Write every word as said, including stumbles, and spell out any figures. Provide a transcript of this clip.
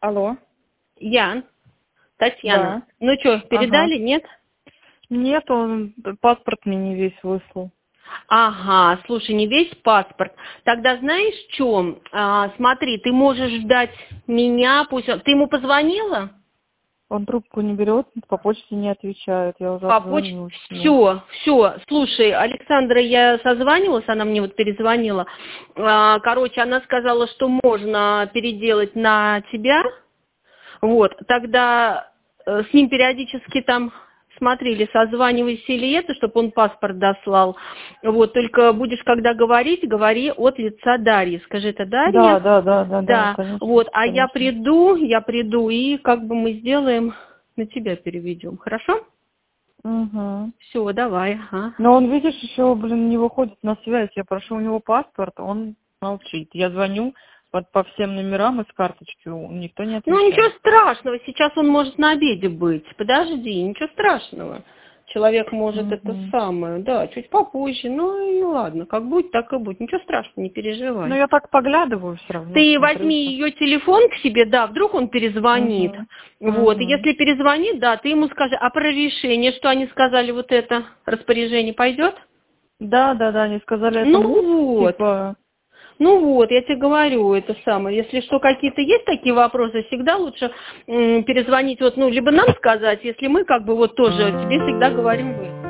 Алло. Ян, Татьяна. Да. Ну что, передали, Ага. нет? Нет, он паспорт мне не весь выслал. Ага, слушай, не весь паспорт. Тогда знаешь, в чем? А, смотри, ты можешь ждать меня, пусть он... Ты ему позвонила? Он трубку не берет, по почте не отвечает. Я уже По почте? обзвонилась ему. Все, все. Слушай, Александра, я созванивалась, она мне вот перезвонила. А, Короче, она сказала, что можно переделать на тебя. Вот, тогда э, с ним периодически там смотрели, созванивайся или это, чтобы он паспорт дослал. Вот, только будешь, когда говорить, говори от лица Дарьи. Скажи, это Да, Дарья? да, да, да, да, Да, конечно, вот, а я конечно. приду, я приду, и как бы мы сделаем, на тебя переведем, хорошо? Угу. Все, давай, ага. Но он, видишь, еще, блин, не выходит на связь. Я прошу у него паспорт, он молчит. Я звоню по, по всем номерам из карточки, никто не Ну, ничего отвечает. страшного, сейчас он может на обеде быть. Подожди, ничего страшного. Человек может это Угу. самое, да, чуть попозже. Ну и ладно, как будет, так и будет. Ничего страшного, не Ну, переживай. я так поглядываю все равно, Ты смотрю. возьми ее телефон к себе, да, вдруг он перезвонит. Угу. Вот, и Угу. если перезвонит, да, ты ему скажи, а про решение, что они сказали, вот это распоряжение пойдет? Да, да, да, они сказали, это МУП, Ну вот. типа... Ну вот, я тебе говорю, это самое. Если что, какие-то есть такие вопросы, всегда лучше м, перезвонить, вот, ну, либо нам сказать, если мы как бы вот тоже тебе всегда говорим вы.